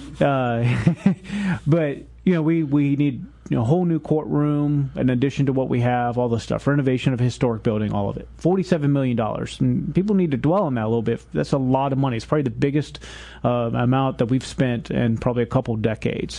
But we need a whole new courtroom in addition to what we have, all the stuff, renovation of a historic building, all of it. $47 million. And people need to dwell on that a little bit. That's a lot of money. It's probably the biggest amount that we've spent in probably a couple decades.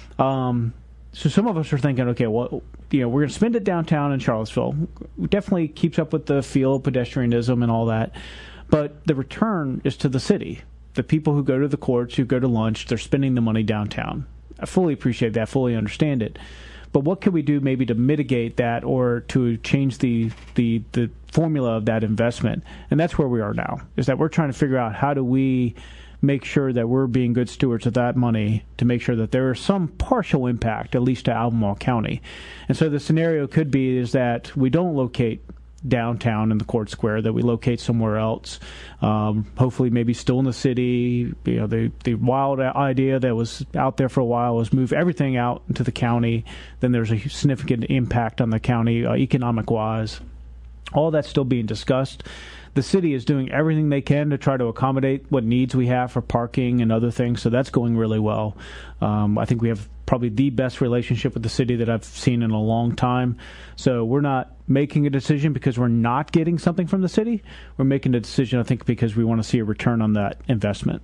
So some of us are thinking, okay, well, we're going to spend it downtown in Charlottesville. It definitely keeps up with the feel of pedestrianism and all that. But the return is to the city. The people who go to the courts, who go to lunch, they're spending the money downtown. I fully appreciate that, fully understand it. But what can we do maybe to mitigate that or to change the formula of that investment? And that's where we are now, is that we're trying to figure out how do we make sure that we're being good stewards of that money to make sure that there is some partial impact, at least to Albemarle County. And so the scenario could be is that we don't locate downtown in the court square, that we locate somewhere else, hopefully maybe still in the city. The wild idea that was out there for a while was move everything out into the county. Then there's a significant impact on the county economic wise. All that's still being discussed. The city is doing everything they can to try to accommodate what needs we have for parking and other things, so that's going really well. I think we have probably the best relationship with the city that I've seen in a long time. So we're not making a decision because we're not getting something from the city. We're making a decision, I think, because we want to see a return on that investment.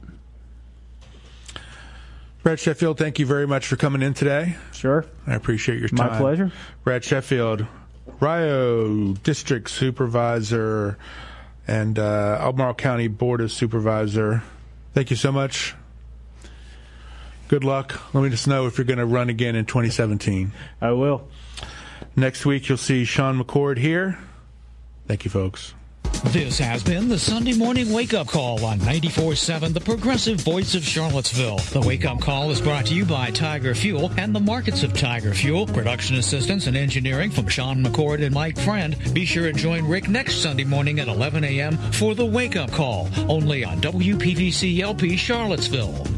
Brad Sheffield, thank you very much for coming in today. Sure. I appreciate your time. My pleasure. Brad Sheffield, Rio District Supervisor and Albemarle County Board of Supervisor. Thank you so much. Good luck. Let me just know if you're going to run again in 2017. I will. Next week, you'll see Sean McCord here. Thank you, folks. This has been the Sunday Morning Wake-Up Call on 94.7, the progressive voice of Charlottesville. The Wake-Up Call is brought to you by Tiger Fuel and the markets of Tiger Fuel. Production assistance and engineering from Sean McCord and Mike Friend. Be sure to join Rick next Sunday morning at 11 a.m. for the Wake-Up Call, only on WPVC LP Charlottesville.